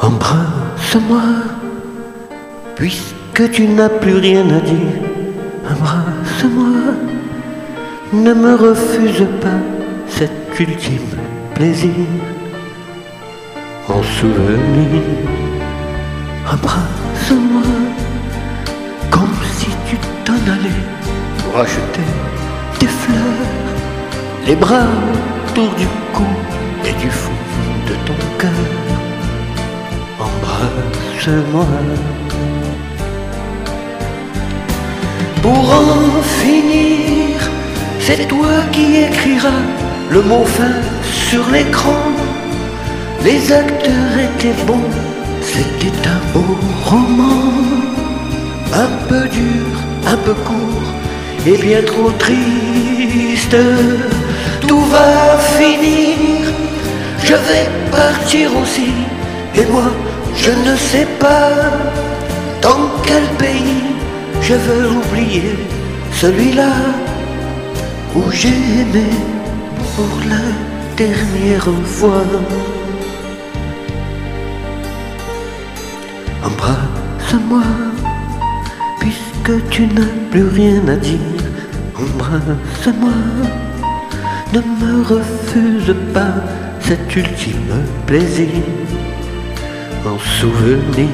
Embrasse-moi, puisque tu n'as plus rien à dire. Embrasse-moi, ne me refuse pas cet ultime plaisir. En souvenir, embrasse-moi, comme si tu t'en allais pour acheter des fleurs, les bras autour du cou et du fond de ton cœur. Embrasse-moi. Pour en finir, c'est toi qui écriras le mot fin sur l'écran. Les acteurs étaient bons, c'était un beau roman. Un peu dur, un peu court et bien trop triste. Tout va finir, je vais partir aussi. Et moi, je ne sais pas dans quel pays je veux oublier celui-là où j'ai aimé pour la dernière fois. Embrasse-moi, puisque tu n'as plus rien à dire. Embrasse-moi, ne me refuse pas cet ultime plaisir. En souvenir,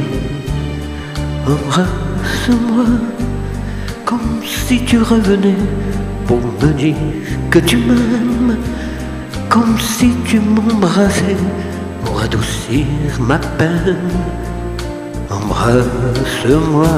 embrasse-moi, comme si tu revenais pour me dire que tu m'aimes, comme si tu m'embrassais pour adoucir ma peine. Embrasse-moi.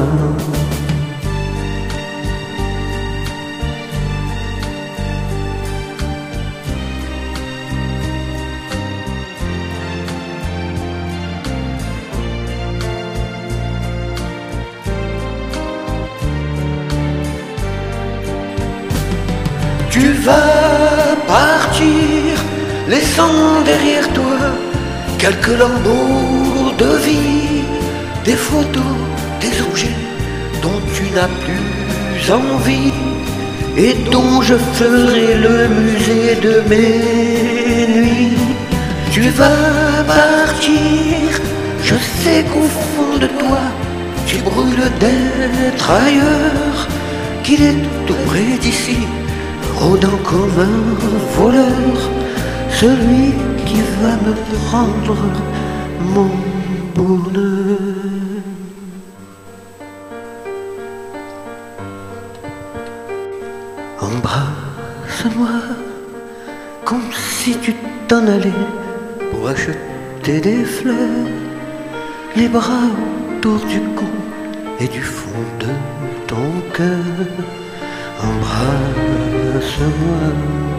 Tu vas partir, laissant derrière toi quelques lambeaux de vie, des photos, des objets dont tu n'as plus envie et dont je ferai le musée de mes nuits. Tu vas partir, je sais qu'au fond de toi tu brûles d'être ailleurs, qu'il est tout près d'ici, rôdant comme un voleur, celui qui va me prendre mon bonheur. Embrasse-moi, comme si tu t'en allais pour acheter des fleurs, les bras autour du cou et du fond de ton cœur. Embrasse-moi.